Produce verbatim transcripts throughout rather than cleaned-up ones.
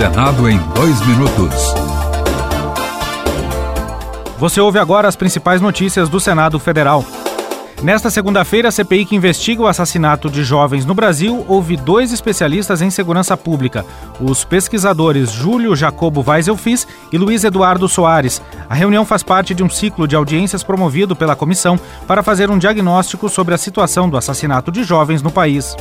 Senado em dois minutos. Você ouve agora as principais notícias do Senado Federal. Nesta segunda-feira, a C P I que investiga o assassinato de jovens no Brasil ouve dois especialistas em segurança pública, os pesquisadores Júlio Jacobo Weiselfis e Luiz Eduardo Soares. A reunião faz parte de um ciclo de audiências promovido pela comissão para fazer um diagnóstico sobre a situação do assassinato de jovens no país.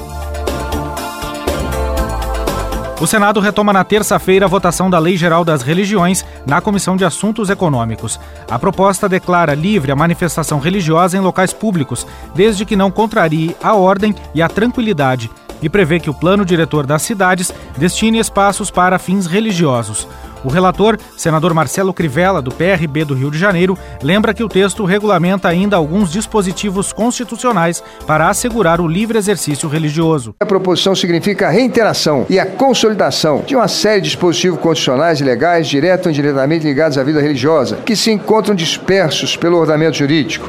O Senado retoma na terça-feira a votação da Lei Geral das Religiões na Comissão de Assuntos Econômicos. A proposta declara livre a manifestação religiosa em locais públicos, desde que não contrarie a ordem e a tranquilidade, e prevê que o plano diretor das cidades destine espaços para fins religiosos. O relator, senador Marcelo Crivella, do P R B do Rio de Janeiro, lembra que o texto regulamenta ainda alguns dispositivos constitucionais para assegurar o livre exercício religioso. A proposição significa a reiteração e a consolidação de uma série de dispositivos constitucionais e legais, direto ou indiretamente ligados à vida religiosa, que se encontram dispersos pelo ordenamento jurídico.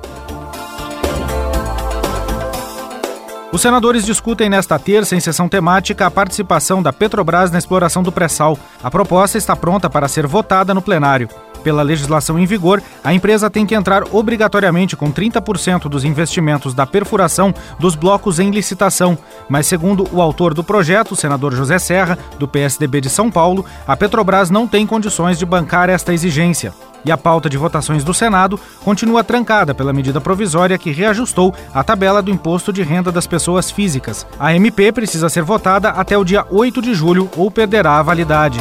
Os senadores discutem nesta terça, em sessão temática, a participação da Petrobras na exploração do pré-sal. A proposta está pronta para ser votada no plenário. Pela legislação em vigor, a empresa tem que entrar obrigatoriamente com trinta por cento dos investimentos da perfuração dos blocos em licitação. Mas, segundo o autor do projeto, o senador José Serra, do P S D B de São Paulo, a Petrobras não tem condições de bancar esta exigência. E a pauta de votações do Senado continua trancada pela medida provisória que reajustou a tabela do imposto de renda das pessoas físicas. A M P precisa ser votada até o dia oito de julho ou perderá a validade.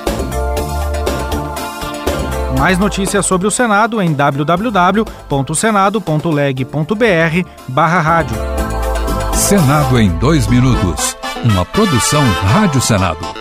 Mais notícias sobre o Senado em w w w ponto senado ponto leg ponto b r barra rádio. Senado em dois minutos. Uma produção Rádio Senado.